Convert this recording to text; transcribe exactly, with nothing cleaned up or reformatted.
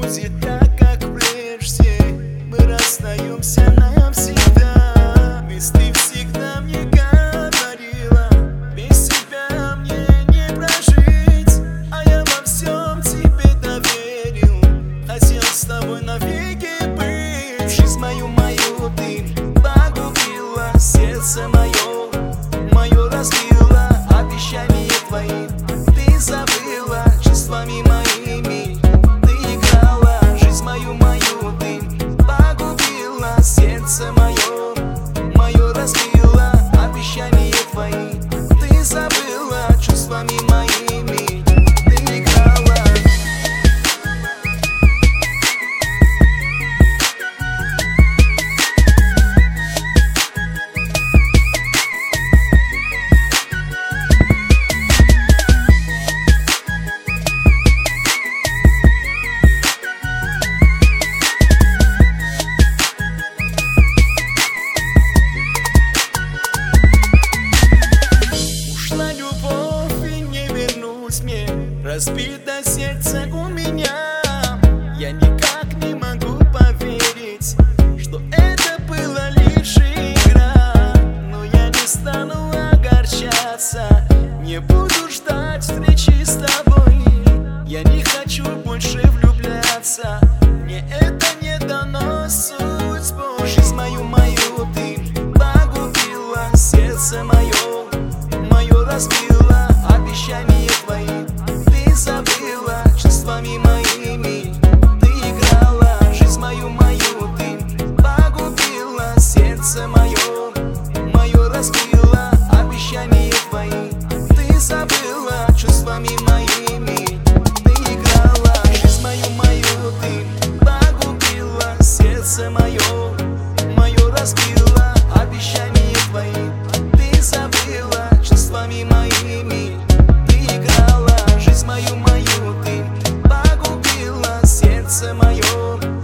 будет так, как прежде. Мы расстаемся навсегда. Ведь ты всегда мне говорила, без тебя мне не прожить. А я во всем тебе доверил, хотел с тобой навеки быть. Жизнь мою, мою ты погубила, сердце мое, мое разбила. Обещания твои ты забыла, чувствами моими ты играла. Жизнь мою, мою ты погубила, сердце мое, мое разбила. Обещания твои ты забыла, чувствами моими ты играла. Мне разбито сердце у меня. Я никак не могу поверить, что это была лишь игра. Но я не стану огорчаться, не буду ждать встречи с тобой. Я не хочу больше влюбляться, мне это не дано судьбой. Жизнь мою, мою ты погубила, сердце мое, мое разбила. Обещания твои ты забыла, чувствами моими ты играла. Жизнь мою, мою ты погубила, сердце мое, мое разбила. Обещания твои ты забыла, чувствами моими ты играла. Жизнь мою, мою ты погубила, сердце мое, мое разбила. Обещания твои ты забыла, чувствами моими ты играла. Жизнь мою, мою ты погубила, сердце мое,